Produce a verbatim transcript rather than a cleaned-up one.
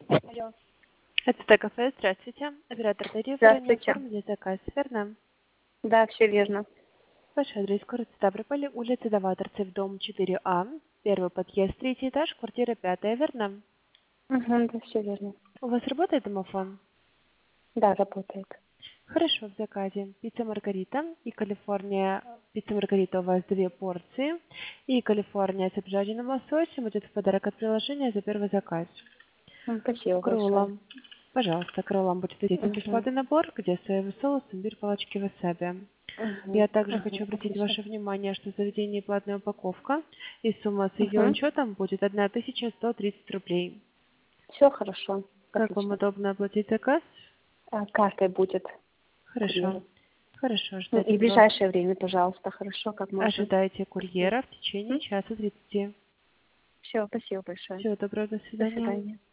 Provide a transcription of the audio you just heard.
Алло. Это Т-кафе, здравствуйте. Оператор тарифа ранее Здравствуйте. оформили заказ, верно? Да, все верно. Ваш адрес город Ставрополь, улица Даваторцев, дом четыре А, первый подъезд, третий этаж, квартира пятая, верно? Угу, да, все верно. У вас работает домофон? Да, работает. Хорошо, в заказе. Пицца Маргарита и Калифорния. Пицца Маргарита у вас две порции. И Калифорния с обжаренным лососем будет в подарок от приложения за первый заказ. М, Спасибо К большое. роллам. Пожалуйста, к роллам будет один Угу. бесплатный набор, где соевый соус, имбирь, палочки васаби. Угу. Я также хочу Угу. обратить Отлично. ваше внимание, что в заведении платная упаковка, и сумма с ее Угу. учетом будет одна тысяча сто тридцать рублей. Все хорошо. Как вам Отлично. удобно оплатить заказ? А, картой будет Хорошо. курьеру. Хорошо, Ну, ждайте, и в пожалуйста. ближайшее время, пожалуйста, хорошо, как можно. Ожидайте курьера в течение часа тридцати. Все, спасибо большое. Всего доброго, до До свидания. свидания.